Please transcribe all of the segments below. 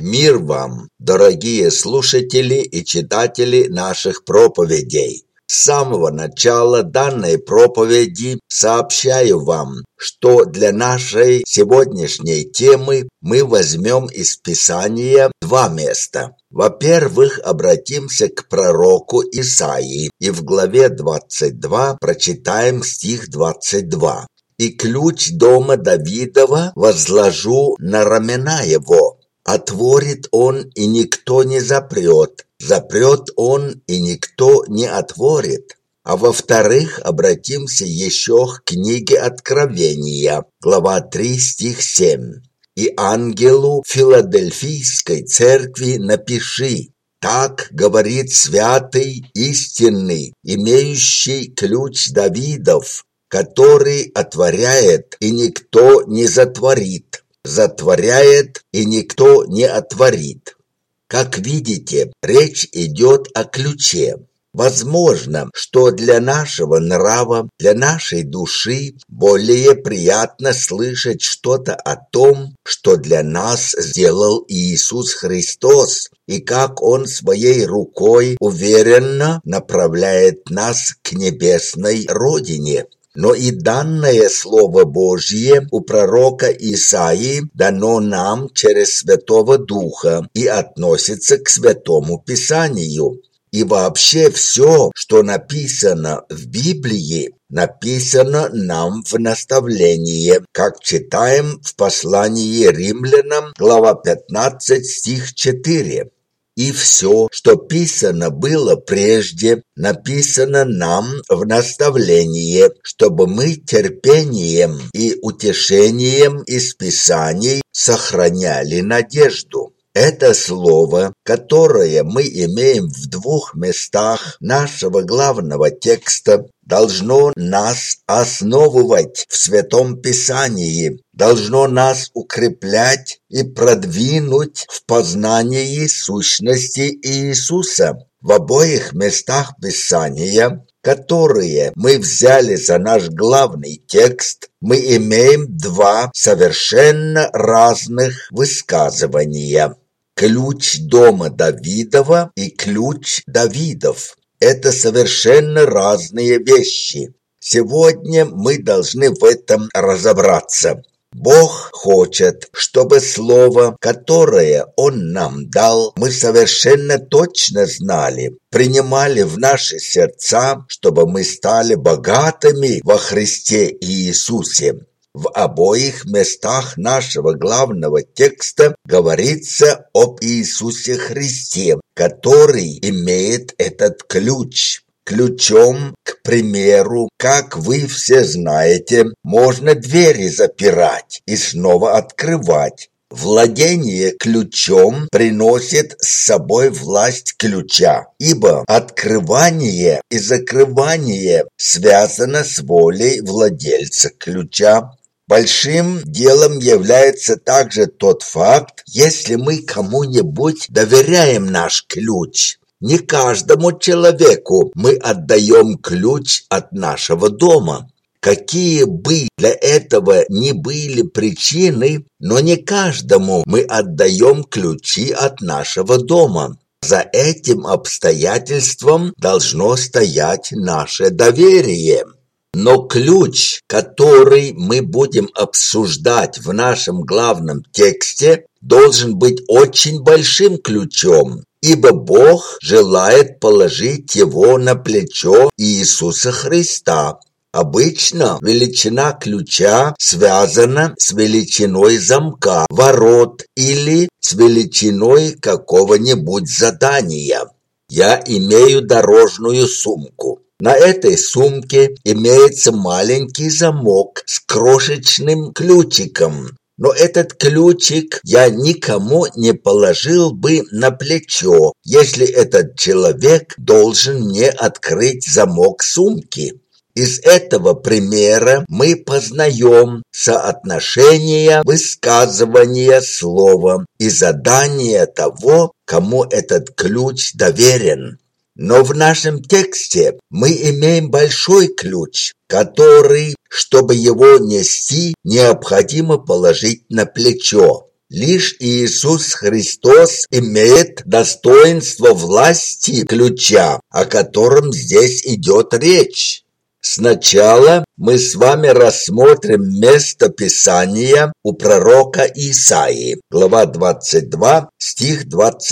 Мир вам, дорогие слушатели и читатели наших проповедей! С самого начала данной проповеди сообщаю вам, что для нашей сегодняшней темы мы возьмем из Писания два места. Во-первых, обратимся к пророку Исаии и в главе 22 прочитаем стих 22. «И ключ дома Давидова возложу на рамена его. Отворит он, и никто не запрет, запрет он, и никто не отворит». А во-вторых, обратимся еще к книге Откровения, глава 3, стих 7. «И ангелу Филадельфийской церкви напиши: так говорит святый, истинный, имеющий ключ Давидов, который отворяет, и никто не затворит, затворяет, и никто не отворит». Как видите, речь идет о ключе. Возможно, что для нашего нрава, для нашей души более приятно слышать что-то о том, что для нас сделал Иисус Христос, и как Он своей рукой уверенно направляет нас к небесной родине. Но и данное Слово Божье у пророка Исаии дано нам через Святого Духа и относится к Святому Писанию. И вообще все, что написано в Библии, написано нам в наставлении, как читаем в послании Римлянам, глава 15, стих 4. «И все, что писано было прежде, написано нам в наставлении, чтобы мы терпением и утешением из Писаний сохраняли надежду». Это слово, которое мы имеем в двух местах нашего главного текста, должно нас основывать в Святом Писании, должно нас укреплять и продвинуть в познании сущности Иисуса. В обоих местах Писания, которые мы взяли за наш главный текст, мы имеем два совершенно разных высказывания. Ключ дома Давидова и ключ Давидов – это совершенно разные вещи. Сегодня мы должны в этом разобраться. Бог хочет, чтобы слово, которое Он нам дал, мы совершенно точно знали, принимали в наши сердца, чтобы мы стали богатыми во Христе Иисусе. В обоих местах нашего главного текста говорится об Иисусе Христе, который имеет этот ключ. Ключом, к примеру, как вы все знаете, можно двери запирать и снова открывать. Владение ключом приносит с собой власть ключа, ибо открывание и закрывание связано с волей владельца ключа. Большим делом является также тот факт, если мы кому-нибудь доверяем наш ключ. Не каждому человеку мы отдаем ключ от нашего дома. Какие бы для этого ни были причины, но не каждому мы отдаем ключи от нашего дома. За этим обстоятельством должно стоять наше доверие. Но ключ, который мы будем обсуждать в нашем главном тексте, должен быть очень большим ключом, ибо Бог желает положить его на плечо Иисуса Христа. Обычно величина ключа связана с величиной замка, ворот или с величиной какого-нибудь задания. Я имею дорожную сумку. На этой сумке имеется маленький замок с крошечным ключиком. Но этот ключик я никому не положил бы на плечо, если этот человек должен мне открыть замок сумки. Из этого примера мы познаем соотношение высказывания слова и задания того, кому этот ключ доверен. Но в нашем тексте мы имеем большой ключ, который, чтобы его нести, необходимо положить на плечо. Лишь Иисус Христос имеет достоинство власти ключа, о котором здесь идет речь. Сначала мы с вами рассмотрим место Писания у пророка Исаии, глава 22, стих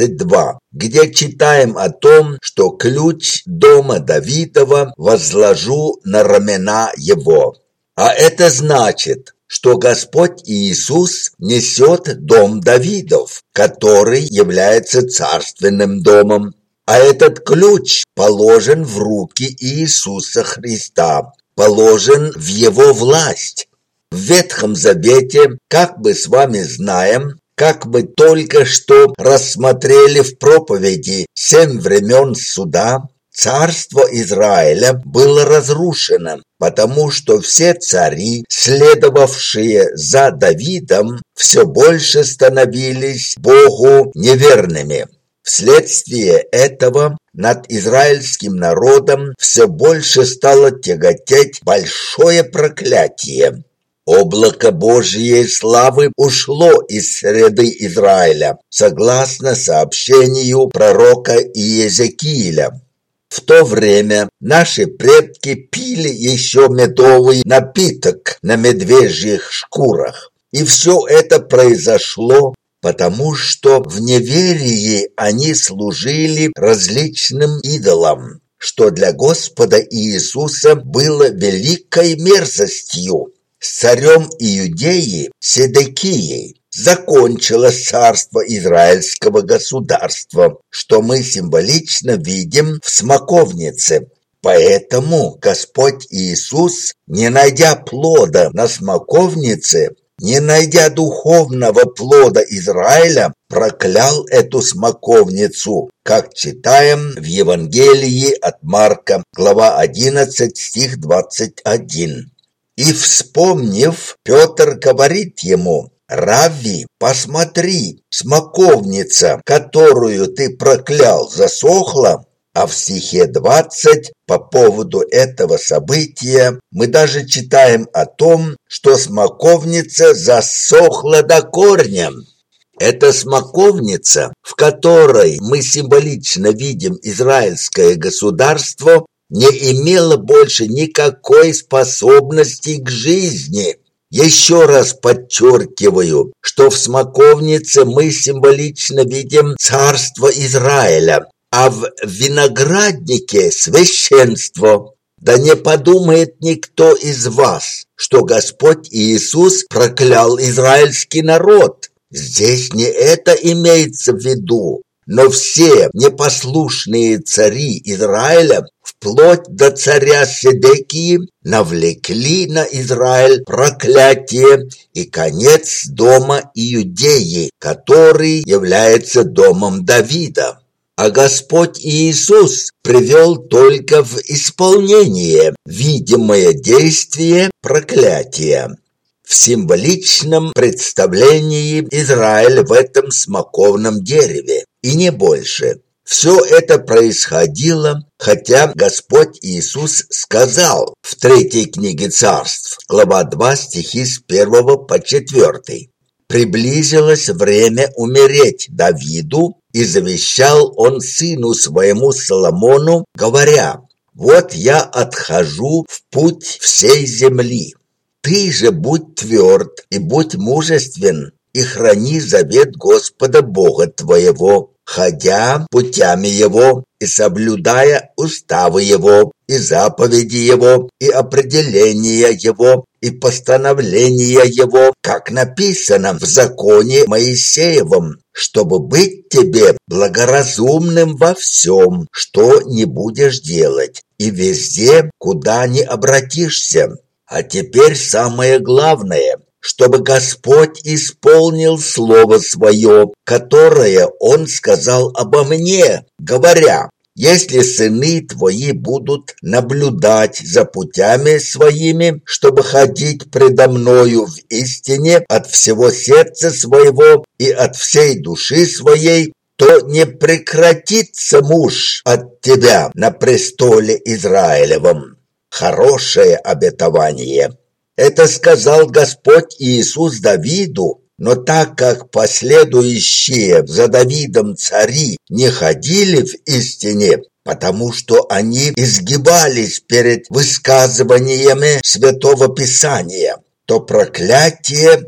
22, где читаем о том, что ключ дома Давидова возложу на рамена его. А это значит, что Господь Иисус несет дом Давидов, который является царственным домом. А этот ключ положен в руки Иисуса Христа, положен в Его власть. В Ветхом Завете, как мы с вами знаем, как мы только что рассмотрели в проповеди 7 времен суда, царство Израиля было разрушено, потому что все цари, следовавшие за Давидом, все больше становились Богу неверными. Вследствие этого над израильским народом все больше стало тяготеть большое проклятие. Облако Божьей славы ушло из среды Израиля, согласно сообщению пророка Иезекииля. В то время наши предки пили еще медовый напиток на медвежьих шкурах. И все это произошло, потому что в неверии они служили различным идолам, что для Господа Иисуса было великой мерзостью. С царем Иудеи Седекией закончилось царство израильского государства, что мы символично видим в смоковнице. Поэтому Господь Иисус, не найдя плода на смоковнице, не найдя духовного плода Израиля, проклял эту смоковницу, как читаем в Евангелии от Марка, глава 11, стих 21. И, вспомнив, Петр говорит ему: «Равви, посмотри, смоковница, которую ты проклял, засохла». А в стихе 20 по поводу этого события мы даже читаем о том, что смоковница засохла до корня. Эта смоковница, в которой мы символично видим израильское государство, не имела больше никакой способности к жизни. Еще раз подчеркиваю, что в смоковнице мы символично видим царство Израиля, а в винограднике священство. Да не подумает никто из вас, что Господь Иисус проклял израильский народ. Здесь не это имеется в виду, но все непослушные цари Израиля, вплоть до царя Седекии, навлекли на Израиль проклятие и конец дома Иудеи, который является домом Давида. А Господь Иисус привел только в исполнение видимое действие проклятия. В символичном представлении Израиль в этом смоковном дереве, и не больше. Все это происходило, хотя Господь Иисус сказал в 3 книге Царств, глава 2, стихи с 1 по 4. «Приблизилось время умереть Давиду, и завещал он сыну своему Соломону, говоря: вот я отхожу в путь всей земли. Ты же будь тверд и будь мужествен, и храни завет Господа Бога твоего, ходя путями Его и соблюдая уставы Его, и заповеди Его, и определения Его, и постановления Его, как написано в законе Моисеевом, чтобы быть тебе благоразумным во всем, что не будешь делать, и везде, куда ни обратишься. А теперь самое главное, чтобы Господь исполнил слово свое, которое Он сказал обо мне, говоря: если сыны твои будут наблюдать за путями своими, чтобы ходить предо мною в истине от всего сердца своего и от всей души своей, то не прекратится муж от тебя на престоле Израилевом». Хорошее обетование. Это сказал Господь Иисус Давиду, Но так как последующие за Давидом цари не ходили в истине, потому что они изгибались перед высказываниями Святого Писания, то проклятие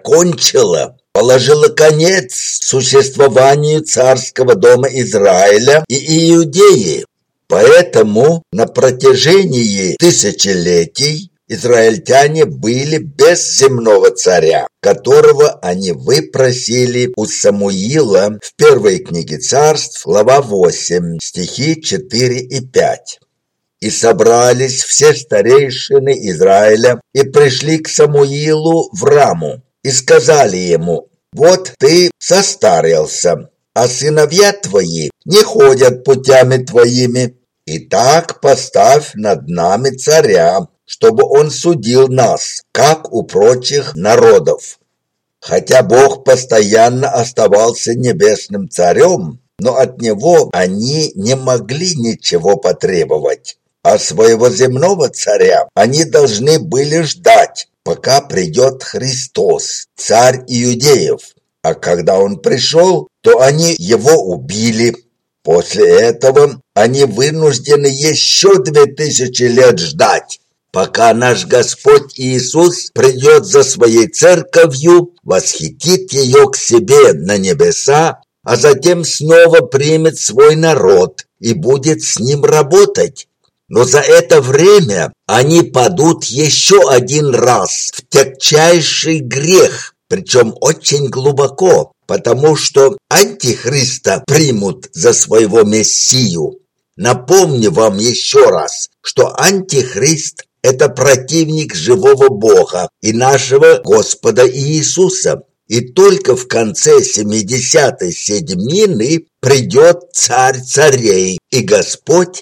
положило конец существованию царского дома Израиля и Иудеи. Поэтому на протяжении тысячелетий израильтяне были без земного царя, которого они выпросили у Самуила в первой книге Царств, глава 8, стихи 4 и 5. «И собрались все старейшины Израиля и пришли к Самуилу в Раму, и сказали ему: вот ты состарился, а сыновья твои не ходят путями твоими. Итак, поставь над нами царя, чтобы он судил нас, как у прочих народов». Хотя Бог постоянно оставался небесным царем, но от него они не могли ничего потребовать. А своего земного царя они должны были ждать, пока придет Христос, царь иудеев. А когда он пришел, то они его убили. После этого они вынуждены еще 2000 лет ждать, пока наш Господь Иисус придет за своей церковью, восхитит ее к себе на небеса, а затем снова примет свой народ и будет с ним работать. Но за это время они падут еще один раз в тягчайший грех, причем очень глубоко, потому что антихриста примут за своего мессию. Напомню вам еще раз, что антихрист – это противник живого Бога и нашего Господа Иисуса. И только в конце 70-й седмины придет Царь царей и Господь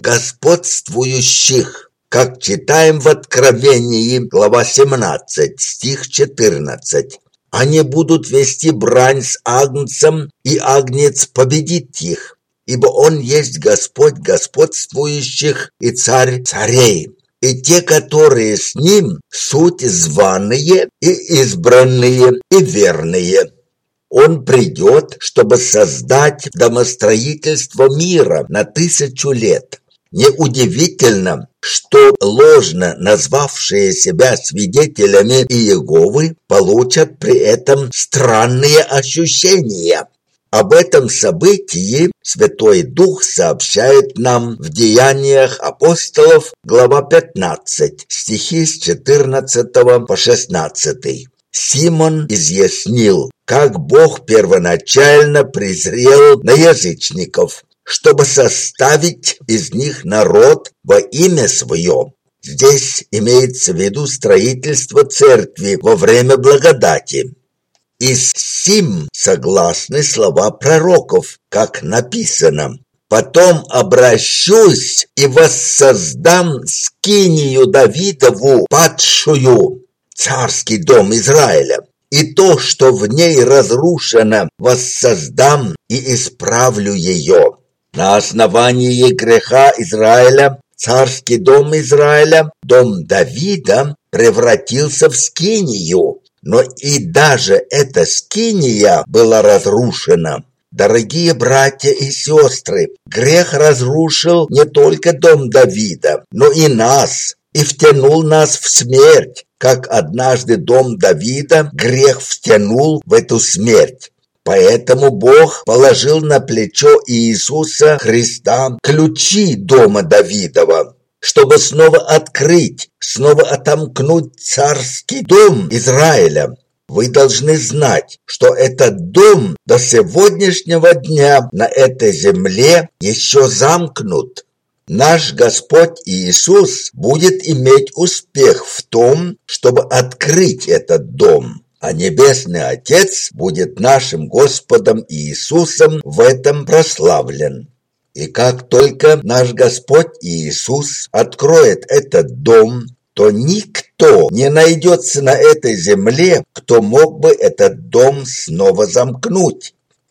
господствующих, как читаем в Откровении, глава 17, стих 14. Они будут вести брань с Агнцем, и Агнец победит их, ибо Он есть Господь господствующих и Царь царей. И те, которые с ним, суть званые и избранные и верные. Он придет, чтобы создать домостроительство мира на 1000 лет. Неудивительно, что ложно назвавшие себя свидетелями Иеговы получат при этом странные ощущения. Об этом событии Святой Дух сообщает нам в Деяниях апостолов, глава 15, стихи с 14 по 16. Симон изъяснил, как Бог первоначально презрел на язычников, чтобы составить из них народ во имя свое. Здесь имеется в виду строительство церкви во время благодати. И с сим согласны слова пророков, как написано: «Потом обращусь и воссоздам скинию Давидову падшую, царский дом Израиля, и то, что в ней разрушено, воссоздам и исправлю ее». На основании греха Израиля царский дом Израиля, дом Давида, превратился в скинию. Но и даже эта скиния была разрушена. Дорогие братья и сестры, грех разрушил не только дом Давида, но и нас, и втянул нас в смерть, как однажды дом Давида грех втянул в эту смерть. Поэтому Бог положил на плечо Иисуса Христа ключи дома Давидова, чтобы снова открыть, снова отомкнуть царский дом Израиля. Вы должны знать, что этот дом до сегодняшнего дня на этой земле еще замкнут. Наш Господь Иисус будет иметь успех в том, чтобы открыть этот дом, а Небесный Отец будет нашим Господом Иисусом в этом прославлен. И как только наш Господь Иисус откроет этот дом, то никто не найдется на этой земле, кто мог бы этот дом снова замкнуть.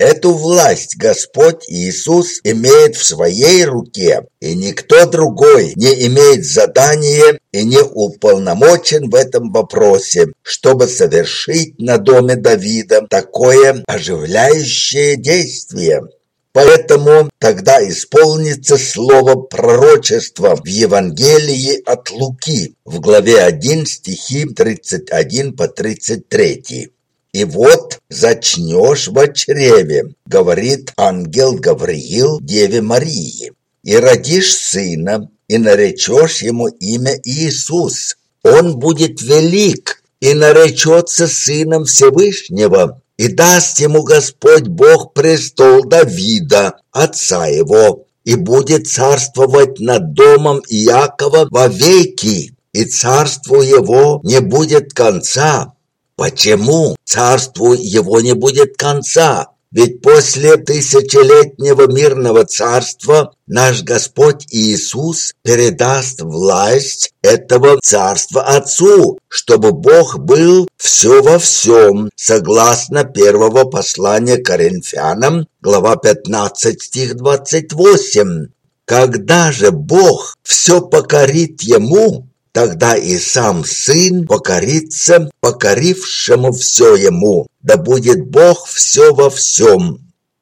Эту власть Господь Иисус имеет в своей руке, и никто другой не имеет задания и не уполномочен в этом вопросе, чтобы совершить на доме Давида такое оживляющее действие. Поэтому тогда исполнится слово пророчества в Евангелии от Луки в главе 1 стихи 31 по 33. «И вот зачнешь во чреве, говорит ангел Гавриил Деве Марии, и родишь сына, и наречешь ему имя Иисус. Он будет велик и наречется сыном Всевышнего, и даст ему Господь Бог престол Давида, отца его, и будет царствовать над домом Иакова вовеки, и царству его не будет конца». Почему царству его не будет конца? Ведь после тысячелетнего мирного царства наш Господь Иисус передаст власть этого царства Отцу, чтобы Бог был все во всем, согласно первого послания Коринфянам, глава 15, стих 28. Когда же Бог все покорит Ему, тогда и сам Сын покорится покорившему все Ему, да будет Бог все во всем.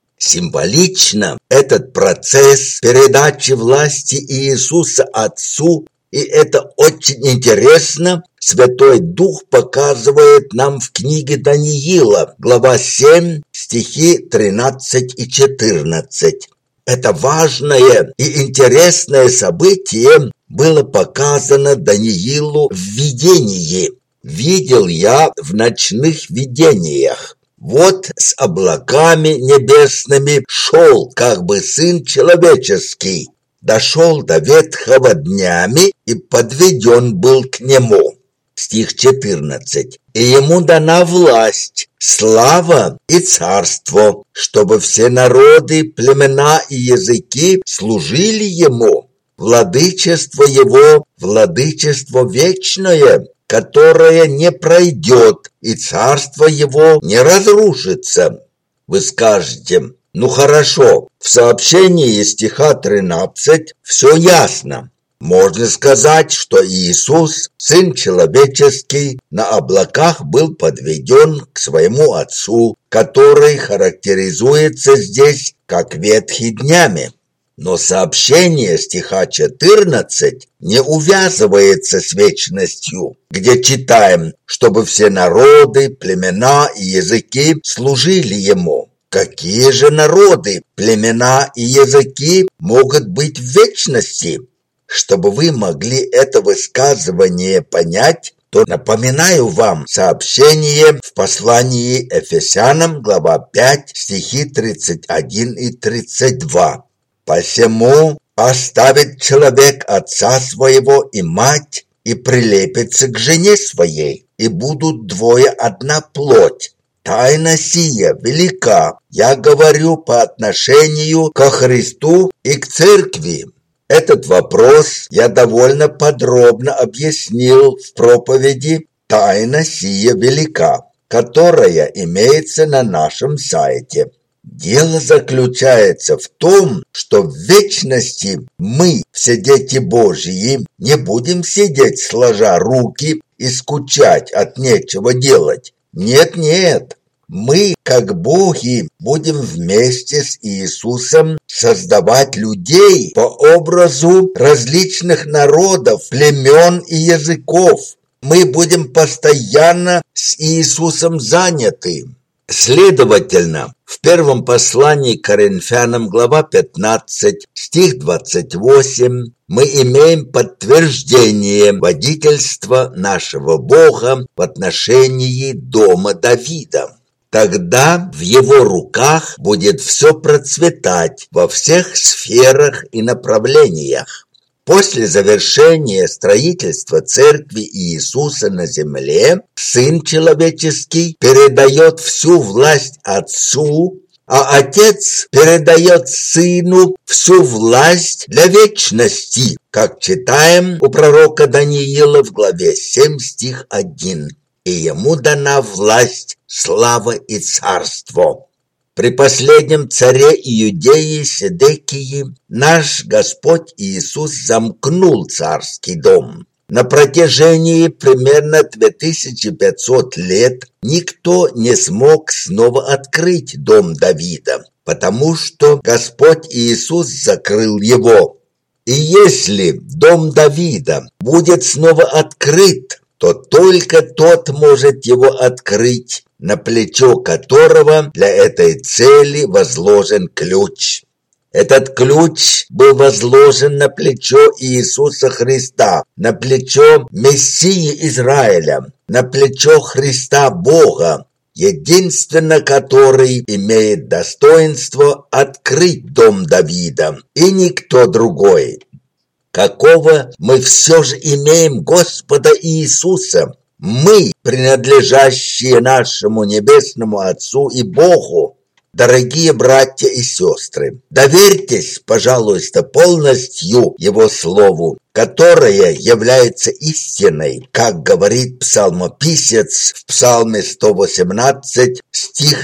Символично этот процесс передачи власти Иисуса Отцу, и это очень интересно, Святой Дух показывает нам в книге Даниила, глава 7, стихи 13 и 14. Это важное и интересное событие было показано Даниилу в видении. «Видел я в ночных видениях. Вот с облаками небесными шел, как бы Сын Человеческий. Дошел до ветхого днями и подведен был к нему». Стих 14. «И ему дана власть, слава и царство, чтобы все народы, племена и языки служили ему. Владычество его, владычество вечное, которое не пройдет, и царство его не разрушится». Вы скажете: ну хорошо, в сообщении стиха 13 все ясно. Можно сказать, что Иисус, Сын Человеческий, на облаках был подведен к своему Отцу, который характеризуется здесь как ветхий днями. Но сообщение стиха 14 не увязывается с вечностью, где читаем, чтобы все народы, племена и языки служили Ему. Какие же народы, племена и языки могут быть в вечности? Чтобы вы могли это высказывание понять, то напоминаю вам сообщение в послании Ефесянам, глава 5, стихи 31 и 32. «Посему оставит человек отца своего и мать, и прилепится к жене своей, и будут двое одна плоть. Тайна сия велика, я говорю по отношению ко Христу и к церкви». Этот вопрос я довольно подробно объяснил в проповеди «Тайна сия велика», которая имеется на нашем сайте. Дело заключается в том, что в вечности мы, все дети Божьи, не будем сидеть сложа руки и скучать от нечего делать. Нет. Мы, как боги, будем вместе с Иисусом создавать людей по образу различных народов, племен и языков. Мы будем постоянно с Иисусом заняты. Следовательно, в первом послании к Коринфянам, глава 15, стих 28, мы имеем подтверждение водительства нашего Бога в отношении дома Давида. Тогда в его руках будет все процветать во всех сферах и направлениях. После завершения строительства церкви Иисуса на земле, Сын Человеческий передает всю власть Отцу, а Отец передает Сыну всю власть для вечности, как читаем у пророка Даниила в главе 7, стих 1. «И ему дана власть, слава и царство». При последнем царе Иудеи Седекии наш Господь Иисус замкнул царский дом. На протяжении примерно 2500 лет никто не смог снова открыть дом Давида, потому что Господь Иисус закрыл его. И если дом Давида будет снова открыт, то только тот может его открыть, на плечо которого для этой цели возложен ключ. Этот ключ был возложен на плечо Иисуса Христа, на плечо Мессии Израиля, на плечо Христа Бога, единственно который имеет достоинство открыть дом Давида, и никто другой. Какого мы все же имеем Господа Иисуса? Мы, принадлежащие нашему Небесному Отцу и Богу. Дорогие братья и сестры, доверьтесь, пожалуйста, полностью Его Слову, которое является истиной, как говорит псалмописец в Псалме 118, стих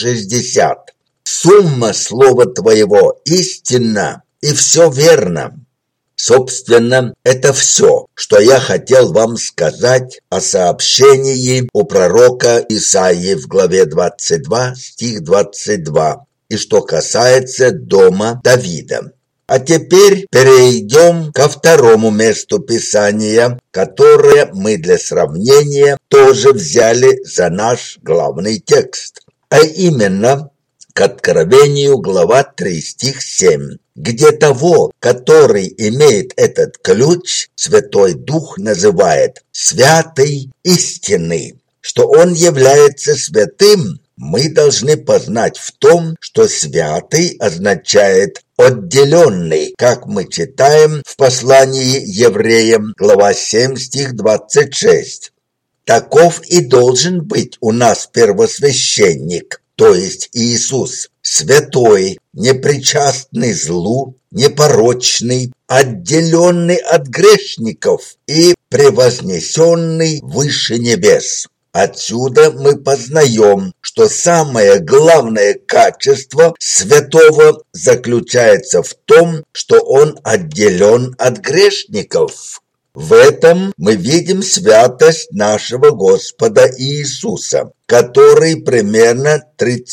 160. «Сумма слова Твоего истинна, и все верно». Собственно, это все, что я хотел вам сказать о сообщении у пророка Исаии в главе 22, стих 22, и что касается дома Давида. А теперь перейдем ко второму месту Писания, которое мы для сравнения тоже взяли за наш главный текст, а именно к Откровению, глава 3, стих 7, где того, который имеет этот ключ, Святой Дух называет «святый истинный». Что он является святым, мы должны познать в том, что «святый» означает «отделенный», как мы читаем в послании Евреям, глава 7, стих 26. Таков и должен быть у нас первосвященник, то есть Иисус, святой, непричастный злу, непорочный, отделенный от грешников и превознесенный выше небес. Отсюда мы познаем, что самое главное качество святого заключается в том, что он отделен от грешников. В этом мы видим святость нашего Господа Иисуса, который примерно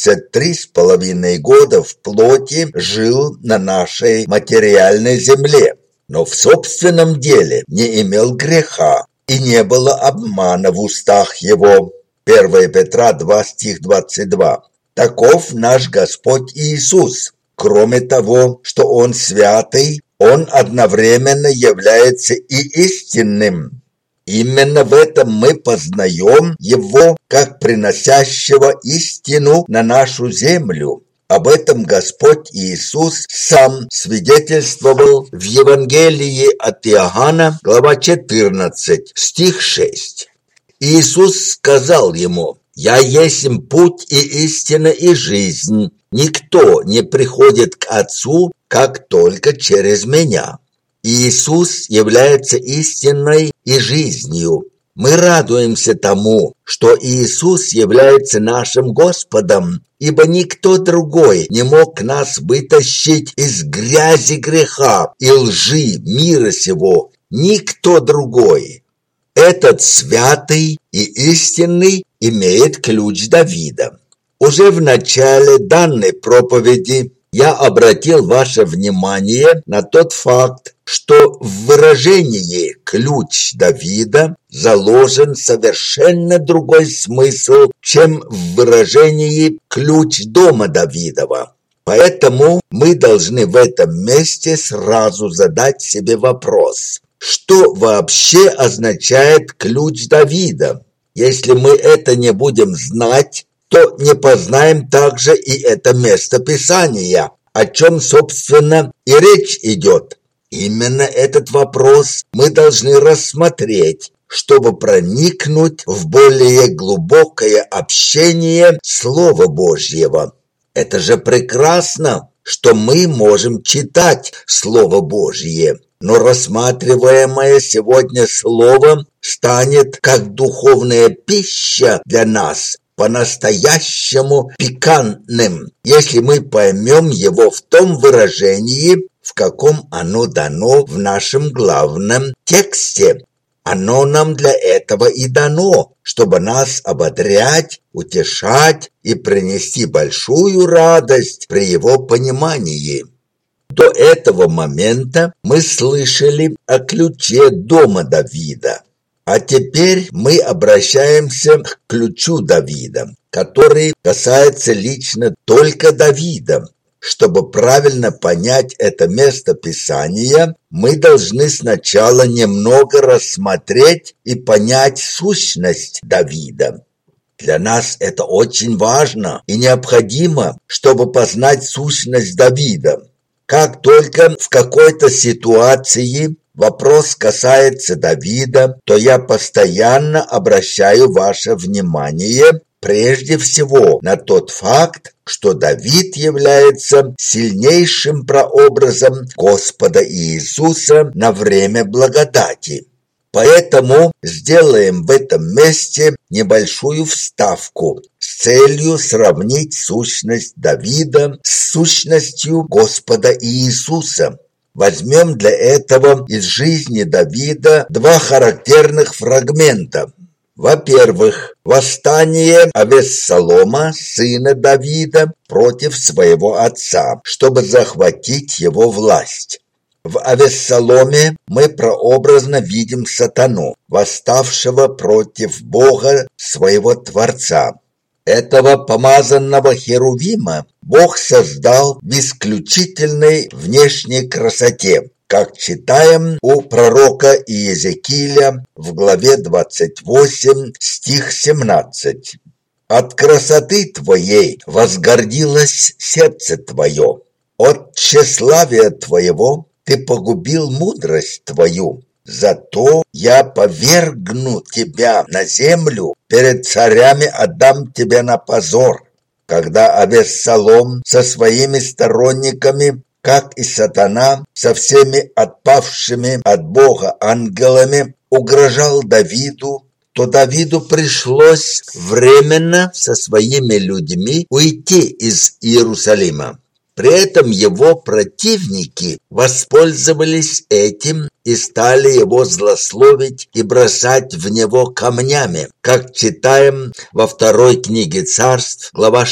33,5 года в плоти жил на нашей материальной земле, но в собственном деле не имел греха и не было обмана в устах его. 1 Петра 2, стих 22. Таков наш Господь Иисус. Кроме того, что Он святый, Он одновременно является и истинным. Именно в этом мы познаем Его как приносящего истину на нашу землю. Об этом Господь Иисус сам свидетельствовал в Евангелии от Иоанна, глава 14, стих 6. Иисус сказал ему: «Я есть путь и истина и жизнь. Никто не приходит к Отцу, как только через Меня». Иисус является истиной и жизнью. Мы радуемся тому, что Иисус является нашим Господом, ибо никто другой не мог нас вытащить из грязи греха и лжи мира сего. Никто другой. Этот святый и истинный имеет ключ Давида. Уже в начале данной проповеди я обратил ваше внимание на тот факт, что в выражении «ключ Давида» заложен совершенно другой смысл, чем в выражении «ключ дома Давидова». Поэтому мы должны в этом месте сразу задать себе вопрос: что вообще означает ключ Давида? Если мы это не будем знать, то не познаем также и это место Писания, о чем, собственно, и речь идет. Именно этот вопрос мы должны рассмотреть, чтобы проникнуть в более глубокое общение Слова Божьего. Это же прекрасно, что мы можем читать Слово Божье, но рассматриваемое сегодня Слово станет как духовная пища для нас, по-настоящему пикантным, если мы поймем его в том выражении, в каком оно дано в нашем главном тексте. Оно нам для этого и дано, чтобы нас ободрять, утешать и принести большую радость при его понимании. До этого момента мы слышали о ключе дома Давида. А теперь мы обращаемся к ключу Давида, который касается лично только Давида. Чтобы правильно понять это место Писания, мы должны сначала немного рассмотреть и понять сущность Давида. Для нас это очень важно и необходимо, чтобы познать сущность Давида. Как только в какой-то ситуации вопрос касается Давида, то я постоянно обращаю ваше внимание прежде всего на тот факт, что Давид является сильнейшим прообразом Господа Иисуса на время благодати. Поэтому сделаем в этом месте небольшую вставку с целью сравнить сущность Давида с сущностью Господа Иисуса. Возьмем для этого из жизни Давида два характерных фрагмента. Во-первых, восстание Авессалома, сына Давида, против своего отца, чтобы захватить его власть. В Авессаломе мы прообразно видим сатану, восставшего против Бога, своего Творца. Этого помазанного Херувима Бог создал в исключительной внешней красоте, как читаем у пророка Иезекииля в главе 28, стих 17. «От красоты твоей возгордилось сердце твое, от тщеславия твоего ты погубил мудрость твою. Зато я повергну тебя на землю, перед царями отдам тебя на позор». Когда Авессалом со своими сторонниками, как и сатана, со всеми отпавшими от Бога ангелами, угрожал Давиду, то Давиду пришлось временно со своими людьми уйти из Иерусалима. При этом его противники воспользовались этим и стали его злословить и бросать в него камнями, как читаем во второй книге Царств, глава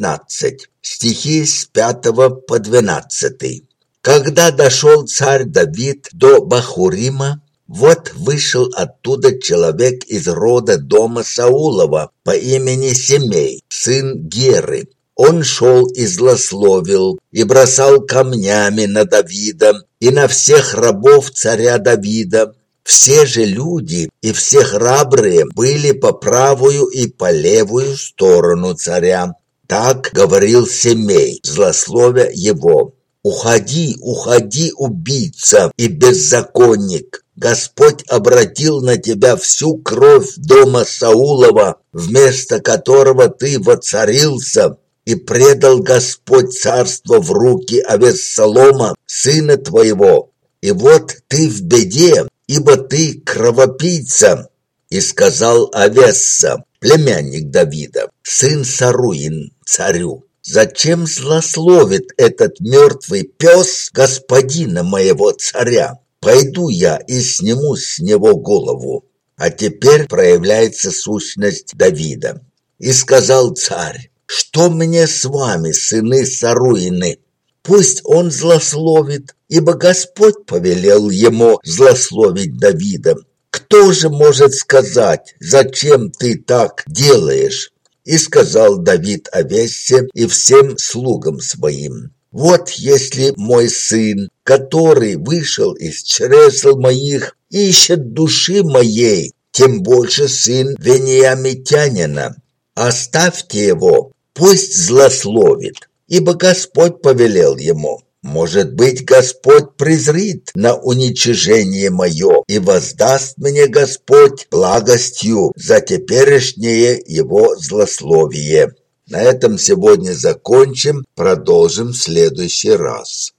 16, стихи с 5 по 12. Когда дошел царь Давид до Бахурима, вот вышел оттуда человек из рода дома Саулова по имени Семей, сын Геры. Он шел и злословил, и бросал камнями на Давида и на всех рабов царя Давида. Все же люди и все храбрые были по правую и по левую сторону царя. Так говорил Семей, злословя его: «Уходи, уходи, убийца и беззаконник! Господь обратил на тебя всю кровь дома Саулова, вместо которого ты воцарился, и предал Господь царство в руки Авессалома, сына твоего. И вот ты в беде, ибо ты кровопийца». И сказал Авесса, племянник Давида, сын Саруин, царю: «Зачем злословит этот мертвый пес господина моего царя? Пойду я и сниму с него голову». А теперь проявляется сущность Давида. И сказал царь: «Что мне с вами, сыны Саруины? Пусть он злословит, ибо Господь повелел ему злословить Давида. Кто же может сказать, зачем ты так делаешь?» И сказал Давид Авессе и всем слугам своим: «Вот если мой сын, который вышел из чресл моих, ищет души моей, тем больше сын Вениамитянина. Оставьте его, пусть злословит, ибо Господь повелел ему. Может быть, Господь презрит на уничижение мое, и воздаст мне Господь благостью за теперешнее его злословие». На этом сегодня закончим, продолжим в следующий раз.